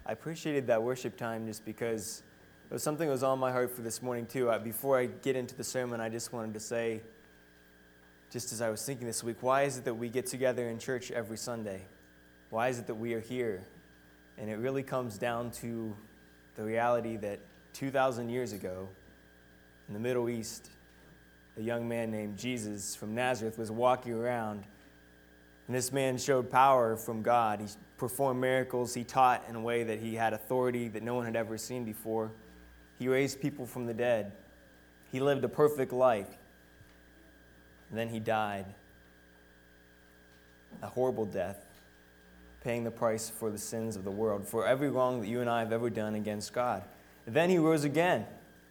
I appreciated that worship time just because it was something that was on my heart for this morning too. Before I get into the sermon, I just wanted to say, just as I was thinking this week, why is it that we get together in church every Sunday? Why is it that we are here? And it really comes down to the reality that 2,000 years ago, in the Middle East, a young man named Jesus from Nazareth was walking around, and this man showed power from God. He performed miracles. He taught in a way that he had authority that no one had ever seen before. He raised people from the dead. He lived a perfect life. And then he died a horrible death, paying the price for the sins of the world, for every wrong that you and I have ever done against God. And then he rose again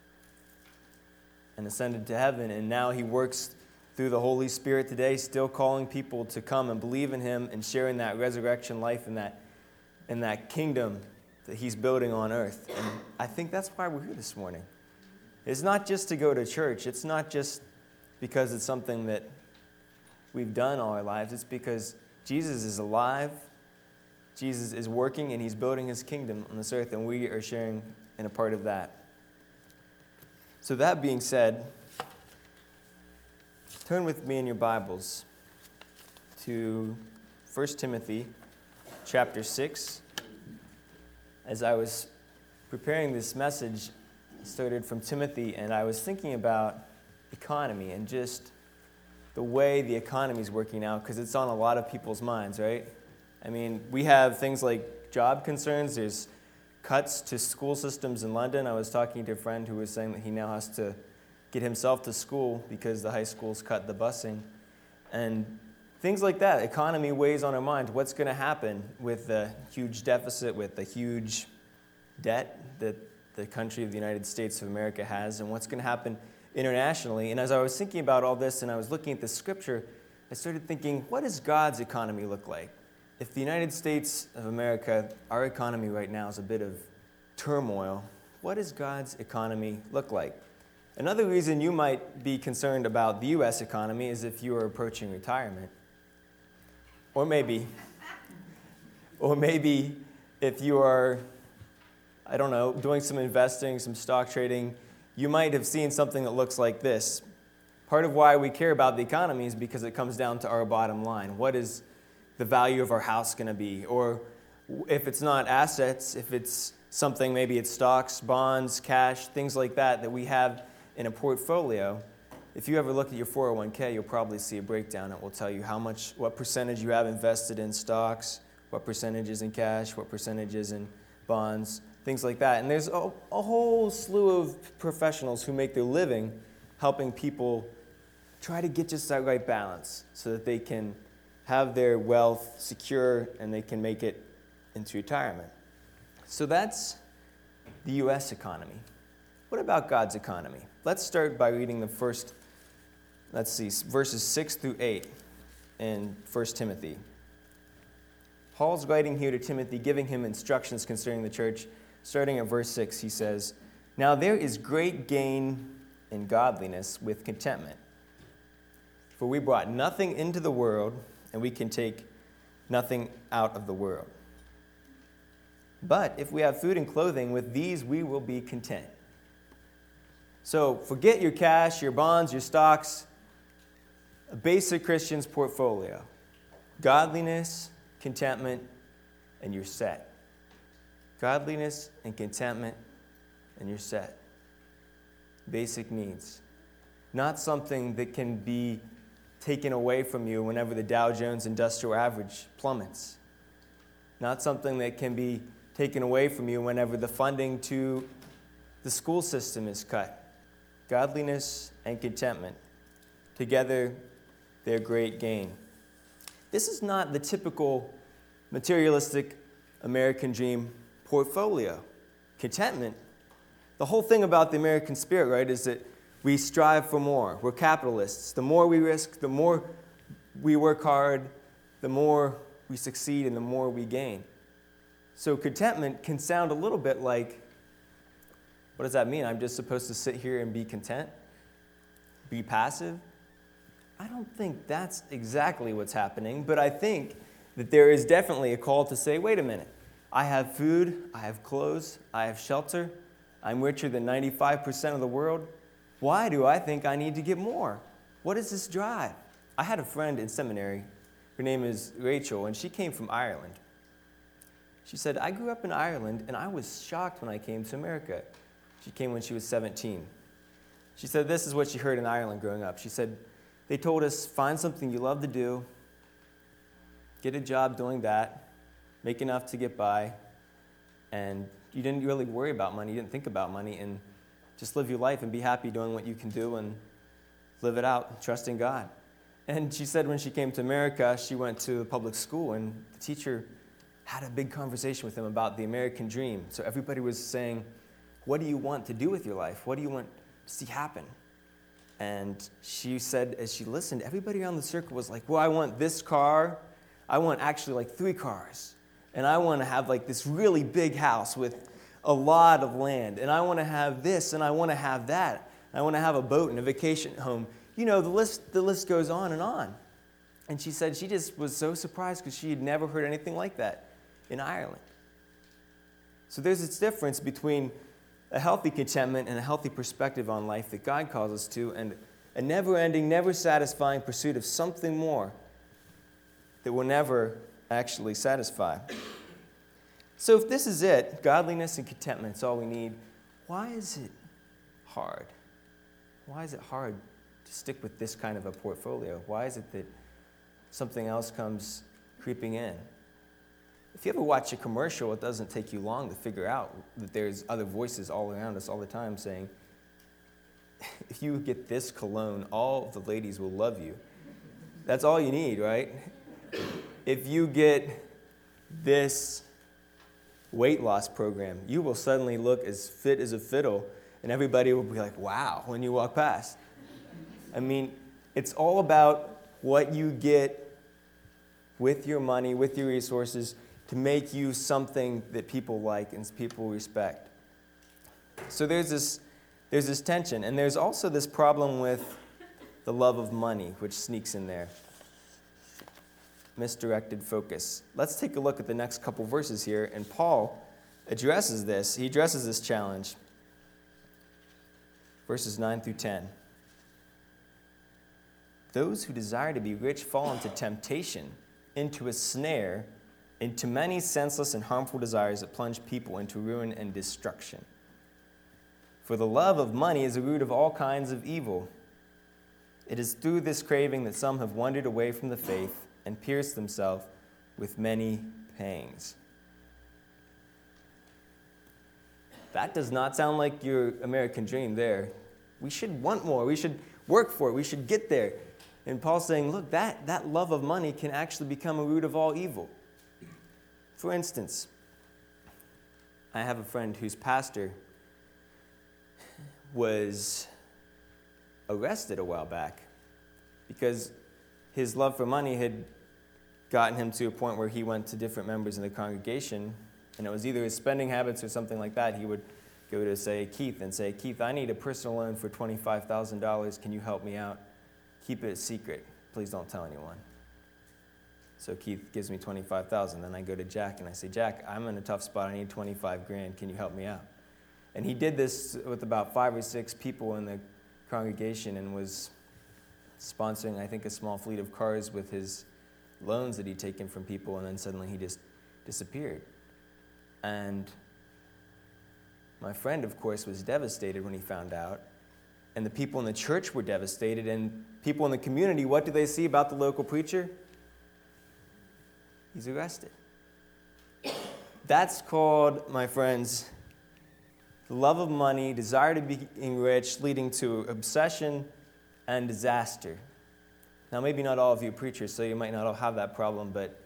and ascended to heaven, and now he works through the Holy Spirit today, still calling people to come and believe in him and sharing that resurrection life and that kingdom that he's building on earth. And I think that's why we're here this morning. It's not just to go to church. It's not just because it's something that we've done all our lives. It's because Jesus is alive, Jesus is working, and he's building his kingdom on this earth, and we are sharing in a part of that. So that being said, turn with me in your Bibles to 1 Timothy chapter 6. As I was preparing this message, I started from Timothy, and I was thinking about economy and just the way the economy is working out, because it's on a lot of people's minds, right? I mean, we have things like job concerns. There's cuts to school systems in London. I was talking to a friend who was saying that he now has to get himself to school because the high schools cut the busing. And things like that. Economy weighs on our minds. What's going to happen with the huge deficit, with the huge debt that the country of the United States of America has, and what's going to happen internationally? And as I was thinking about all this and I was looking at the scripture, I started thinking, what does God's economy look like? If the United States of America, our economy right now is a bit of turmoil, what does God's economy look like? Another reason you might be concerned about the U.S. economy is if you are approaching retirement. Or maybe if you are, I don't know, doing some investing, some stock trading, you might have seen something that looks like this. Part of why we care about the economy is because it comes down to our bottom line. What is the value of our house going to be? Or if it's not assets, if it's something, maybe it's stocks, bonds, cash, things like that we have in a portfolio. If you ever look at your 401k, you'll probably see a breakdown that will tell you what percentage you have invested in stocks, what percentage is in cash, what percentage is in bonds, things like that. And there's a whole slew of professionals who make their living helping people try to get just that right balance so that they can have their wealth secure and they can make it into retirement. So that's the U.S. economy. What about God's economy? Let's start by reading the first, verses 6 through 8 in 1 Timothy. Paul's writing here to Timothy, giving him instructions concerning the church. Starting at verse 6, he says, "Now there is great gain in godliness with contentment. For we brought nothing into the world, and we can take nothing out of the world. But if we have food and clothing, with these we will be content." So forget your cash, your bonds, your stocks, a basic Christian's portfolio. Godliness, contentment, and you're set. Godliness and contentment, and you're set. Basic needs. Not something that can be taken away from you whenever the Dow Jones Industrial Average plummets. Not something that can be taken away from you whenever the funding to the school system is cut. Godliness and contentment. Together, they're great gain. This is not the typical materialistic American dream portfolio. Contentment. The whole thing about the American spirit, right, is that we strive for more. We're capitalists. The more we risk, the more we work hard, the more we succeed, and the more we gain. So contentment can sound a little bit like, what does that mean? I'm just supposed to sit here and be content? Be passive? I don't think that's exactly what's happening, but I think that there is definitely a call to say, wait a minute, I have food, I have clothes, I have shelter. I'm richer than 95% of the world. Why do I think I need to get more? What is this drive? I had a friend in seminary. Her name is Rachel, and she came from Ireland. She said, I grew up in Ireland, and I was shocked when I came to America. She came when she was 17. She said this is what she heard in Ireland growing up. She said, they told us, find something you love to do, get a job doing that, make enough to get by, and you didn't really worry about money, you didn't think about money, and just live your life and be happy doing what you can do and live it out, trusting God. And she said when she came to America, she went to a public school, and the teacher had a big conversation with them about the American dream. So everybody was saying, what do you want to do with your life? What do you want to see happen? And she said, as she listened, everybody around the circle was like, well, I want this car. I want actually like 3 cars. And I want to have like this really big house with a lot of land. And I want to have this, and I want to have that. I want to have a boat and a vacation home. You know, the list goes on and on. And she said she just was so surprised because she had never heard anything like that in Ireland. So there's this difference between a healthy contentment and a healthy perspective on life that God calls us to, and a never-ending, never-satisfying pursuit of something more that will never actually satisfy. So if this is it, godliness and contentment is all we need, why is it hard? Why is it hard to stick with this kind of a portfolio? Why is it that something else comes creeping in? If you ever watch a commercial, it doesn't take you long to figure out that there's other voices all around us all the time saying, if you get this cologne, all the ladies will love you. That's all you need, right? If you get this weight loss program, you will suddenly look as fit as a fiddle, and everybody will be like, wow, when you walk past. I mean, it's all about what you get with your money, with your resources, to make you something that people like and people respect. So there's this tension, and there's also this problem with the love of money, which sneaks in there. Misdirected focus. Let's take a look at the next couple verses here, and Paul addresses this. He addresses this challenge. Verses 9 through 10. Those who desire to be rich fall into temptation, into a snare, into many senseless and harmful desires that plunge people into ruin and destruction. For the love of money is the root of all kinds of evil. It is through this craving that some have wandered away from the faith and pierced themselves with many pangs. That does not sound like your American dream there. We should want more. We should work for it. We should get there. And Paul's saying, look, that love of money can actually become a root of all evil. For instance, I have a friend whose pastor was arrested a while back because his love for money had gotten him to a point where he went to different members in the congregation, and it was either his spending habits or something like that. He would go to, say, Keith and say, Keith, I need a personal loan for $25,000. Can you help me out? Keep it a secret. Please don't tell anyone. So Keith gives me $25,000. Then I go to Jack and I say, Jack, I'm in a tough spot. I need $25,000. Can you help me out? And he did this with about 5 or 6 people in the congregation and was sponsoring, I think, a small fleet of cars with his loans that he'd taken from people, and then suddenly he just disappeared. And my friend, of course, was devastated when he found out. And the people in the church were devastated. And people in the community, what do they see about the local preacher? He's arrested. That's called, my friends, the love of money, desire to be rich, leading to obsession and disaster. Now, maybe not all of you are preachers, so you might not all have that problem, but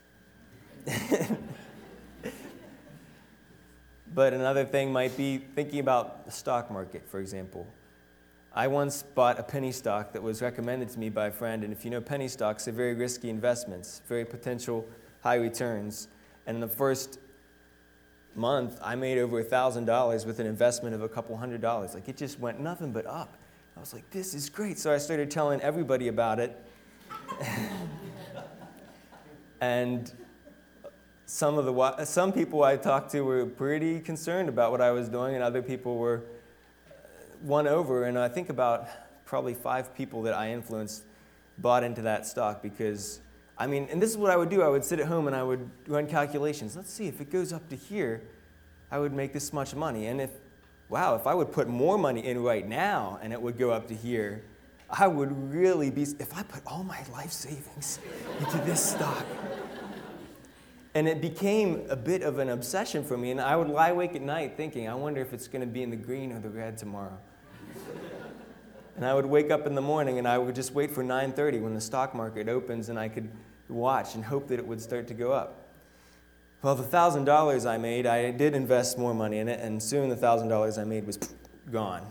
but another thing might be thinking about the stock market, for example. I once bought a penny stock that was recommended to me by a friend, and if you know penny stocks, they're very risky investments, very potential high returns. And in the first month, I made over $1,000 with an investment of a couple $100. Like, it just went nothing but up. I was like, this is great. So I started telling everybody about it. And some people I talked to were pretty concerned about what I was doing, and other people were won over. And I think about probably 5 people that I influenced bought into that stock because, and this is what I would do. I would sit at home and I would run calculations. Let's see, if it goes up to here, I would make this much money. And if I would put more money in right now and it would go up to here, I would really be, if I put all my life savings into this stock. And it became a bit of an obsession for me, and I would lie awake at night thinking, I wonder if it's going to be in the green or the red tomorrow. And I would wake up in the morning and I would just wait for 9:30 when the stock market opens and I could watch and hope that it would start to go up. Well, the $1,000 I made, I did invest more money in it, and soon the $1,000 I made was gone.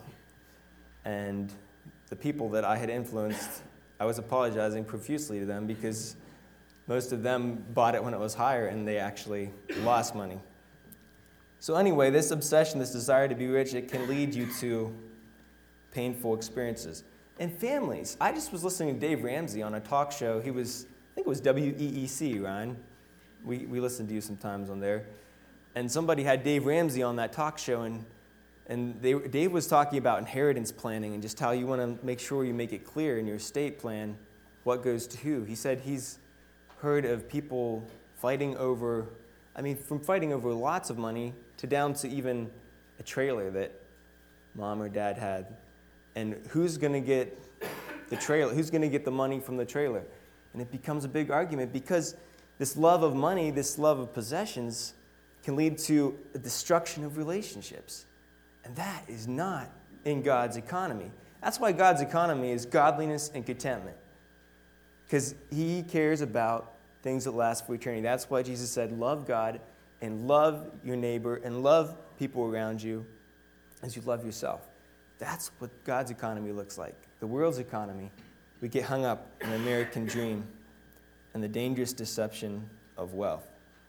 And the people that I had influenced, I was apologizing profusely to them because most of them bought it when it was higher and they actually lost money. So anyway, this obsession, this desire to be rich, it can lead you to painful experiences. And families, I just was listening to Dave Ramsey on a talk show. I think it was WEEC, Ryan. We listen to you sometimes on there. And somebody had Dave Ramsey on that talk show, and Dave was talking about inheritance planning and just how you want to make sure you make it clear in your estate plan what goes to who. He said he's heard of people fighting over, from fighting over lots of money to down to even a trailer that mom or dad had. And who's going to get the trailer? Who's going to get the money from the trailer? And it becomes a big argument because this love of money, this love of possessions, can lead to a destruction of relationships. And that is not in God's economy. That's why God's economy is godliness and contentment. Because he cares about things that last for eternity. That's why Jesus said, love God and love your neighbor and love people around you as you love yourself. That's what God's economy looks like. The world's economy, we get hung up in the American dream and the dangerous deception of wealth.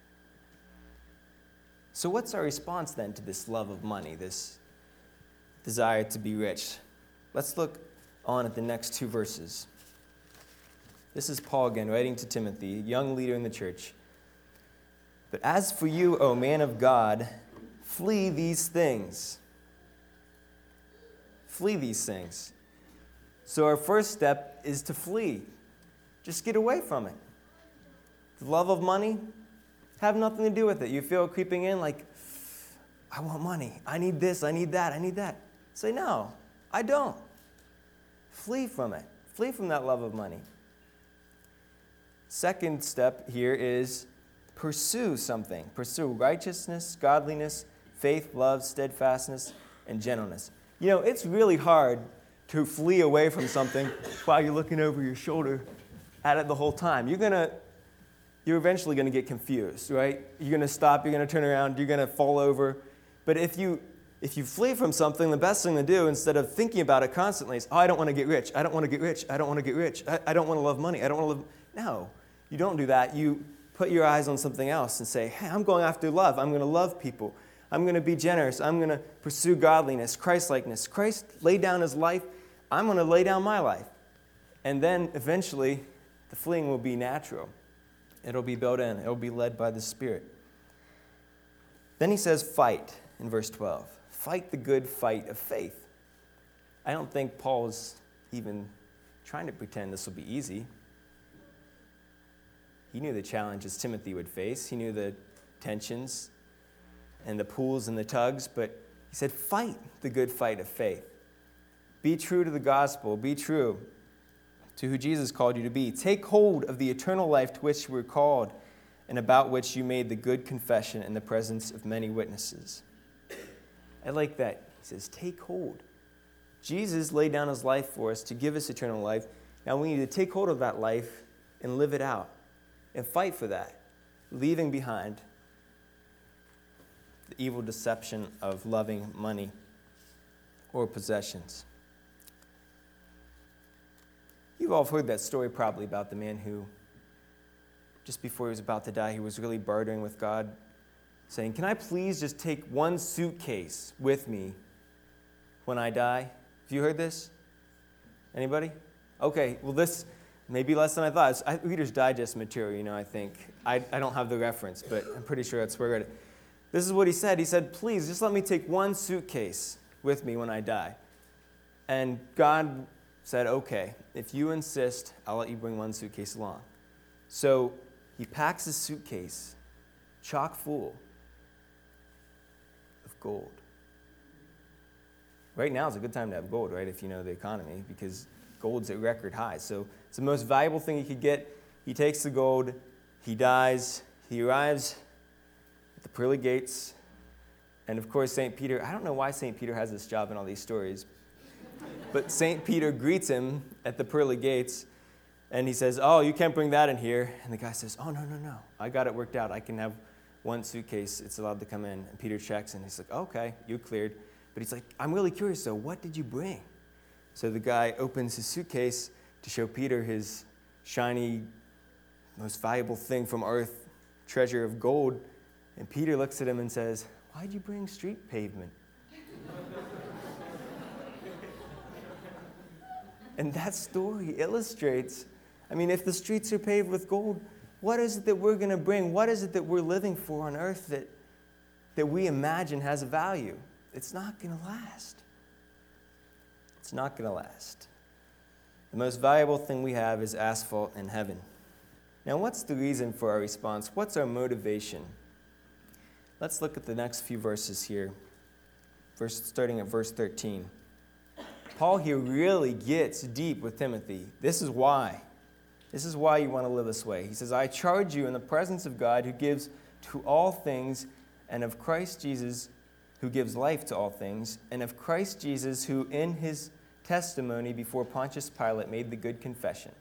So what's our response then to this love of money, this desire to be rich? Let's look on at the next 2 verses. This is Paul again, writing to Timothy, a young leader in the church. But as for you, O man of God, flee these things. Flee these things. So our first step is to flee. Just get away from it. The love of money, have nothing to do with it. You feel it creeping in like, I want money. I need this, I need that, I need that. Say, no, I don't. Flee from it. Flee from that love of money. Second step here is pursue something. Pursue righteousness, godliness, faith, love, steadfastness, and gentleness. It's really hard to flee away from something while you're looking over your shoulder at it the whole time. You're eventually going to get confused, right? You're going to stop, you're going to turn around, you're going to fall over. But if you flee from something, the best thing to do, instead of thinking about it constantly, is, I don't want to get rich, I don't want to get rich, I don't want to get rich, I don't want to love money, I don't want to live. No, you don't do that. You put your eyes on something else and say, hey, I'm going after love. I'm going to love people. I'm going to be generous. I'm going to pursue godliness, Christ-likeness. Christ laid down his life. I'm going to lay down my life. And then eventually, the fleeing will be natural. It'll be built in. It'll be led by the Spirit. Then he says, fight in verse 12. Fight the good fight of faith. I don't think Paul's even trying to pretend this will be easy. He knew the challenges Timothy would face. He knew the tensions and the pulls and the tugs, but he said, fight the good fight of faith. Be true to the gospel. Be true to who Jesus called you to be. Take hold of the eternal life to which you were called and about which you made the good confession in the presence of many witnesses. I like that. He says, take hold. Jesus laid down his life for us to give us eternal life. Now we need to take hold of that life and live it out and fight for that, leaving behind the evil deception of loving money or possessions. You've all heard that story probably about the man who, just before he was about to die, he was really bartering with God, saying, can I please just take one suitcase with me when I die? Have you heard this? Anybody? Okay, well this maybe less than I thought. It's Reader's Digest material, I think. I don't have the reference, but I'm pretty sure that's where I read it. This is what he said. He said, please, just let me take one suitcase with me when I die. And God said, okay, if you insist, I'll let you bring one suitcase along. So he packs his suitcase chock full of gold. Right now is a good time to have gold, right, if you know the economy, because gold's at record highs. So it's the most valuable thing he could get. He takes the gold, he dies, he arrives at the pearly gates, and of course St. Peter, I don't know why St. Peter has this job in all these stories, but St. Peter greets him at the pearly gates, and he says, oh, you can't bring that in here. And the guy says, oh, no, I got it worked out. I can have one suitcase. It's allowed to come in. And Peter checks, and he's like, okay, you cleared. But he's like, I'm really curious, though. What did you bring? So the guy opens his suitcase to show Peter his shiny, most valuable thing from earth, treasure of gold. And Peter looks at him and says, why'd you bring street pavement? And that story illustrates, if the streets are paved with gold, what is it that we're going to bring? What is it that we're living for on earth that we imagine has a value? It's not going to last. It's not going to last. The most valuable thing we have is asphalt in heaven. Now, what's the reason for our response? What's our motivation? Let's look at the next few verses here, starting at verse 13. Paul here really gets deep with Timothy. This is why. This is why you want to live this way. He says, I charge you in the presence of God who gives to all things, and of Christ Jesus who gives life to all things, and of Christ Jesus who in his testimony before Pontius Pilate made the good confession.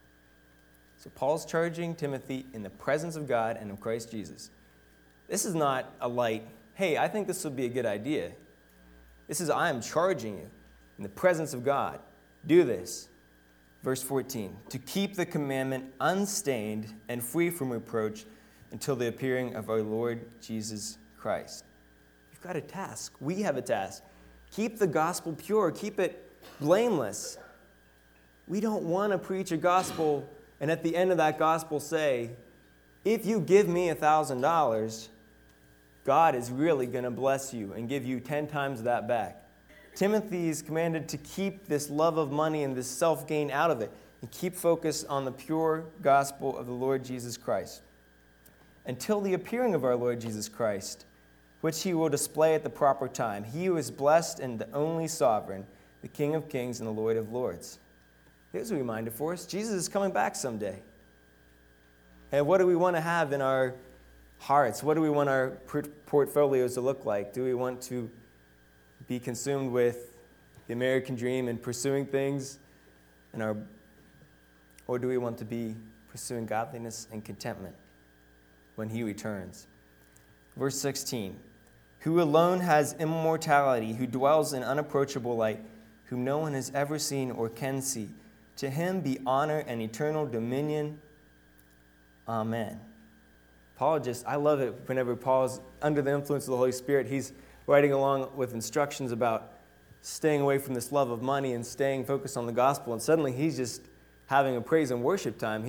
So Paul's charging Timothy in the presence of God and of Christ Jesus. This is not a light, hey, I think this would be a good idea. This is, I am charging you in the presence of God. Do this. Verse 14, to keep the commandment unstained and free from reproach until the appearing of our Lord Jesus Christ. You've got a task. We have a task. Keep the gospel pure. Keep it blameless. We don't want to preach a gospel and at the end of that gospel say, if you give me $1,000, God is really going to bless you and give you 10 times that back. Timothy is commanded to keep this love of money and this self-gain out of it and keep focused on the pure gospel of the Lord Jesus Christ until the appearing of our Lord Jesus Christ, which he will display at the proper time. He who is blessed and the only sovereign, the King of kings and the Lord of lords. Here's a reminder for us. Jesus is coming back someday. And what do we want to have in our hearts? What do we want our portfolios to look like? Do we want to be consumed with the American dream and pursuing things, or do we want to be pursuing godliness and contentment when he returns? Verse 16, who alone has immortality, who dwells in unapproachable light, whom no one has ever seen or can see. To him be honor and eternal dominion. Amen. I love it whenever Paul's under the influence of the Holy Spirit, he's writing along with instructions about staying away from this love of money and staying focused on the gospel. And suddenly he's just having a praise and worship time.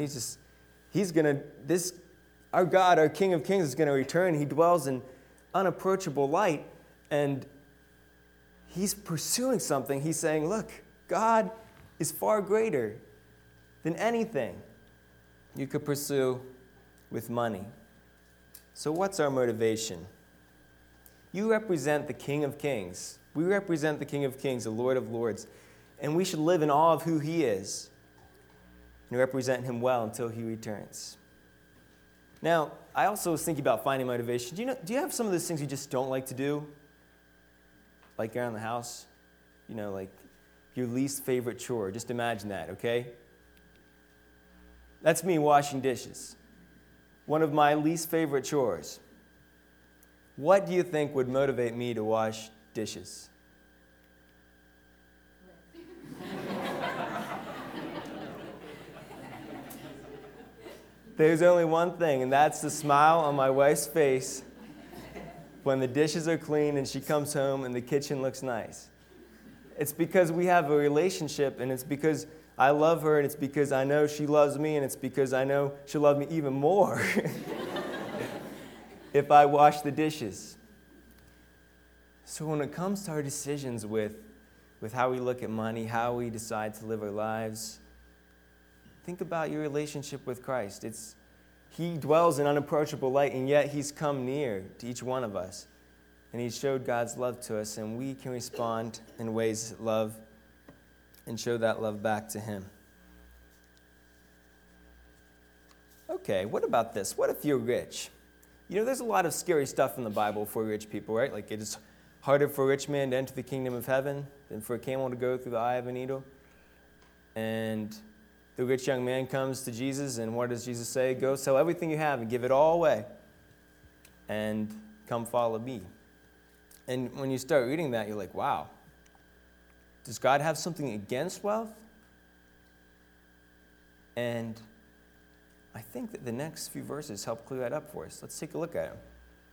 Our God, our King of Kings is going to return. He dwells in unapproachable light. And he's pursuing something. He's saying, look, God is far greater than anything you could pursue with money. So what's our motivation? You represent the King of Kings. We represent the King of Kings, the Lord of Lords. And we should live in awe of who he is and represent him well until he returns. Now, I also was thinking about finding motivation. Do you have some of those things you just don't like to do? Like around the house? Like your least favorite chore. Just imagine that, okay? That's me washing dishes. One of my least favorite chores. What do you think would motivate me to wash dishes? There's only one thing, and that's the smile on my wife's face when the dishes are clean and she comes home and the kitchen looks nice. It's because we have a relationship, and it's because I love her, and it's because I know she loves me, and it's because I know she'll love me even more if I wash the dishes. So when it comes to our decisions with how we look at money, how we decide to live our lives, think about your relationship with Christ. He dwells in unapproachable light, and yet he's come near to each one of us. And he showed God's love to us, and we can respond in ways that love and show that love back to him. Okay, what about this? What if you're rich? You know, there's a lot of scary stuff in the Bible for rich people, right? Like, it is harder for a rich man to enter the kingdom of heaven than for a camel to go through the eye of a needle. And the rich young man comes to Jesus, and what does Jesus say? Go sell everything you have and give it all away, and come follow me. And when you start reading that, you're like, wow, does God have something against wealth? And I think that the next few verses help clear that up for us. Let's take a look at them.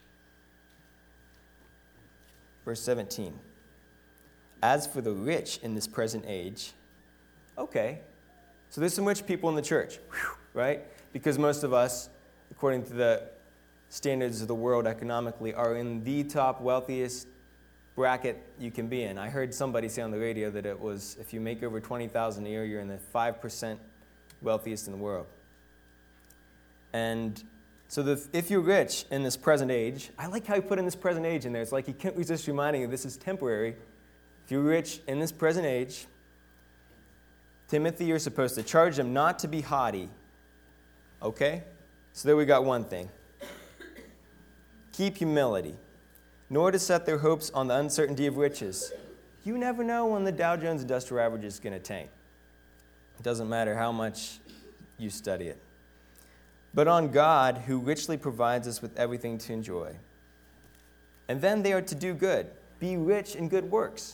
Verse 17. As for the rich in this present age, okay, so there's some rich people in the church, right? Because most of us, according to the standards of the world economically, are in the top wealthiest bracket you can be in. I heard somebody say on the radio that it was, if you make over $20,000 a year, you're in the 5% wealthiest in the world. And so if you're rich in this present age, I like how he put in this present age in there. It's like he can't resist reminding you this is temporary. If you're rich in this present age, Timothy, you're supposed to charge them not to be haughty. Okay? So there we got one thing. Keep humility, nor to set their hopes on the uncertainty of riches. You never know when the Dow Jones Industrial Average is going to tank. It doesn't matter how much you study it. But on God, who richly provides us with everything to enjoy. And then they are to do good. Be rich in good works.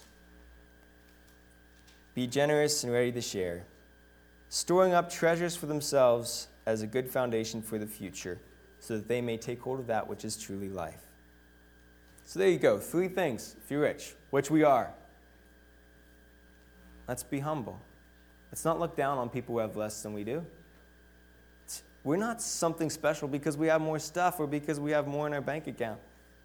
Be generous and ready to share, storing up treasures for themselves as a good foundation for the future, so that they may take hold of that which is truly life. So there you go, 3 things if you're rich, which we are. Let's be humble. Let's not look down on people who have less than we do. We're not something special because we have more stuff or because we have more in our bank account.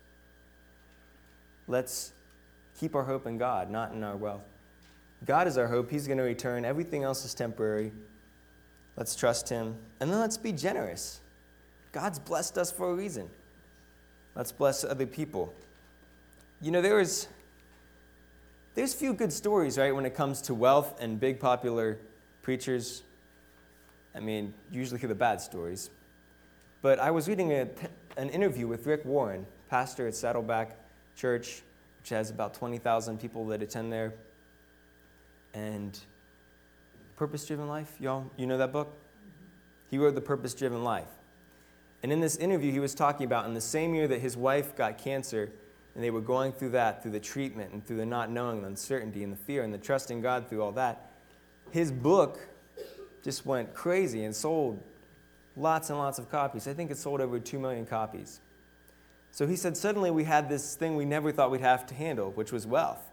Let's keep our hope in God, not in our wealth. God is our hope. He's going to return. Everything else is temporary. Let's trust him. And then let's be generous. God's blessed us for a reason. Let's bless other people. You know, there's few good stories, right, when it comes to wealth and big popular preachers. I mean, usually hear the bad stories. But I was reading an interview with Rick Warren, pastor at Saddleback Church, which has about 20,000 people that attend there. And Purpose-Driven Life, y'all, you know that book? He wrote The Purpose-Driven Life. And in this interview, he was talking about in the same year that his wife got cancer, and they were going through that, through the treatment, and through the not knowing, the uncertainty, and the fear, and the trusting God through all that, his book just went crazy and sold lots and lots of copies. I think it sold over 2 million copies. So he said, suddenly we had this thing we never thought we'd have to handle, which was wealth.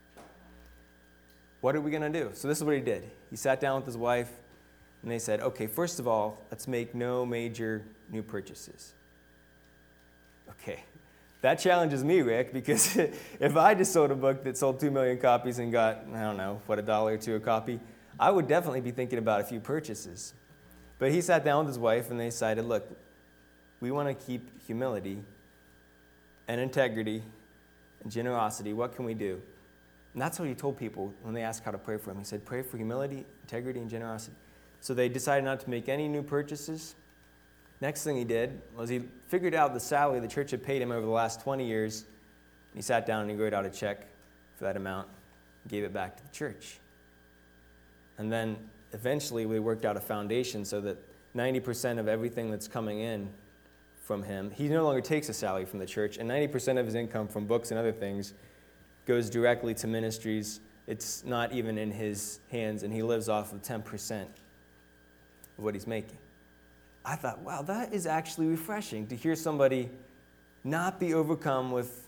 What are we going to do? So this is what he did. He sat down with his wife, and they said, okay, first of all, let's make no major new purchases. Okay, that challenges me, Rick, because if I just sold a book that sold 2 million copies and got, I don't know, $1 or $2 a copy, I would definitely be thinking about a few purchases. But he sat down with his wife, and they decided, look, we want to keep humility and integrity and generosity. What can we do? And that's what he told people when they asked how to pray for him. He said, pray for humility, integrity, and generosity. So they decided not to make any new purchases. Next thing he did was he figured out the salary the church had paid him over the last 20 years. He sat down and he wrote out a check for that amount and gave it back to the church. And then eventually we worked out a foundation so that 90% of everything that's coming in from him, he no longer takes a salary from the church, and 90% of his income from books and other things goes directly to ministries. It's not even in his hands, and he lives off of 10% of what he's making. I thought, wow, that is actually refreshing to hear somebody not be overcome with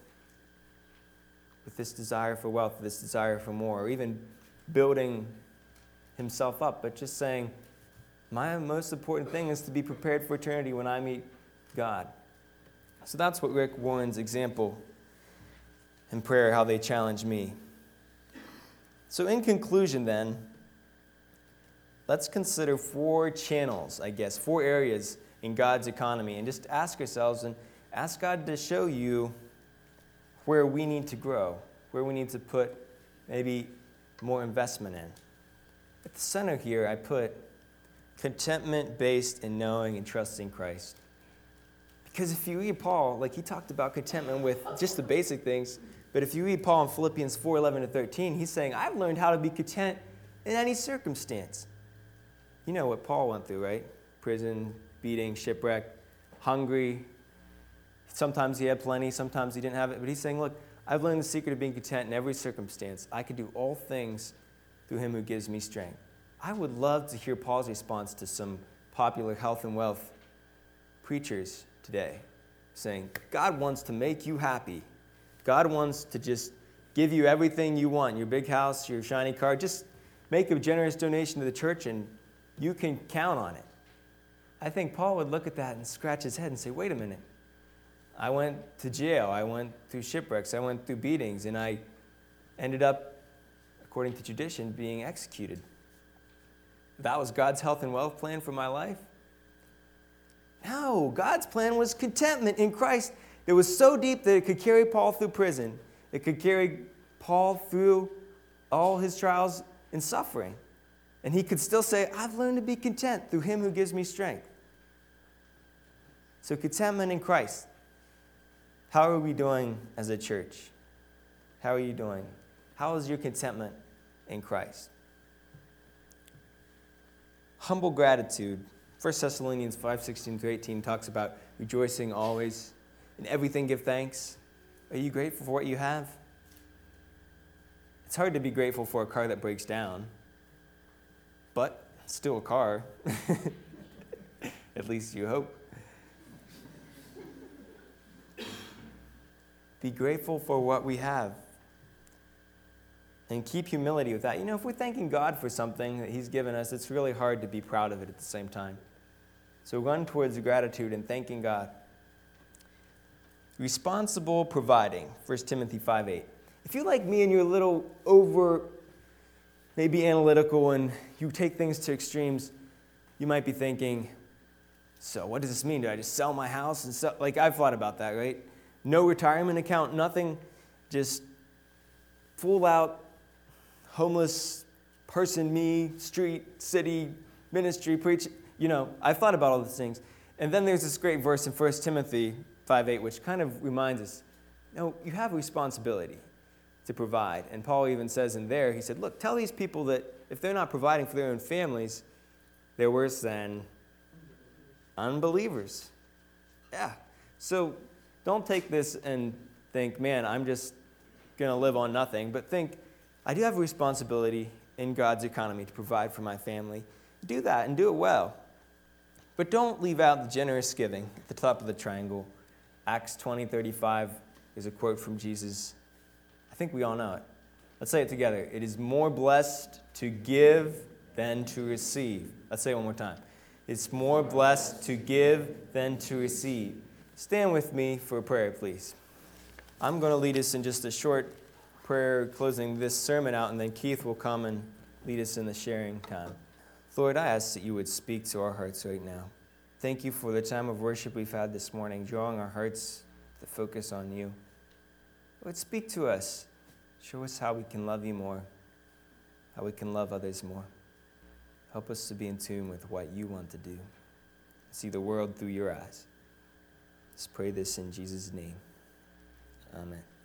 this desire for wealth, this desire for more, or even building himself up, but just saying, my most important thing is to be prepared for eternity when I meet God. So that's what Rick Warren's example in prayer, how they challenge me. So in conclusion then, let's consider 4 channels, 4 areas in God's economy, and just ask ourselves and ask God to show you where we need to grow, where we need to put maybe more investment in. At the center here, I put contentment based in knowing and trusting Christ. Because if you read Paul, he talked about contentment with just the basic things, but if you read Paul in Philippians 4:11-13, he's saying, I've learned how to be content in any circumstance. You know what Paul went through, right? Prison, beating, shipwreck, hungry. Sometimes he had plenty, sometimes he didn't have it, but he's saying, look, I've learned the secret of being content in every circumstance. I can do all things through him who gives me strength. I would love to hear Paul's response to some popular health and wealth preachers today, saying, God wants to make you happy. God wants to just give you everything you want, your big house, your shiny car. Just make a generous donation to the church and you can count on it. I think Paul would look at that and scratch his head and say, wait a minute. I went to jail. I went through shipwrecks. I went through beatings. And I ended up, according to tradition, being executed. That was God's health and wealth plan for my life? No, God's plan was contentment in Christ. It was so deep that it could carry Paul through prison. It could carry Paul through all his trials and suffering. And he could still say, I've learned to be content through him who gives me strength. So contentment in Christ. How are we doing as a church? How are you doing? How is your contentment in Christ? Humble gratitude. 1 Thessalonians 5:16-18 talks about rejoicing always. In everything give thanks. Are you grateful for what you have? It's hard to be grateful for a car that breaks down, but it's still a car. At least you hope. Be grateful for what we have. And keep humility with that. If we're thanking God for something that he's given us, it's really hard to be proud of it at the same time. So run towards gratitude and thanking God. Responsible providing, 1 Timothy 5:8. If you're like me and you're a little over, maybe analytical, and you take things to extremes, you might be thinking, so what does this mean? Do I just sell my house? And sell? I've thought about that, right? No retirement account, nothing, just full out, homeless person, me, street, city, ministry, preach. I've thought about all these things. And then there's this great verse in 1 Timothy 5:8, which kind of reminds us, you have a responsibility to provide. And Paul even says in there, he said, look, tell these people that if they're not providing for their own families, they're worse than unbelievers. Yeah. So don't take this and think, man, I'm just going to live on nothing. But think, I do have a responsibility in God's economy to provide for my family. Do that and do it well. But don't leave out the generous giving at the top of the triangle. Acts 20:35 is a quote from Jesus. I think we all know it. Let's say it together. It is more blessed to give than to receive. Let's say it one more time. It's more blessed to give than to receive. Stand with me for a prayer, please. I'm going to lead us in just a short prayer closing this sermon out, and then Keith will come and lead us in the sharing time. Lord, I ask that you would speak to our hearts right now. Thank you for the time of worship we've had this morning, drawing our hearts to focus on you. Lord, speak to us. Show us how we can love you more, how we can love others more. Help us to be in tune with what you want to do. See the world through your eyes. Let's pray this in Jesus' name. Amen.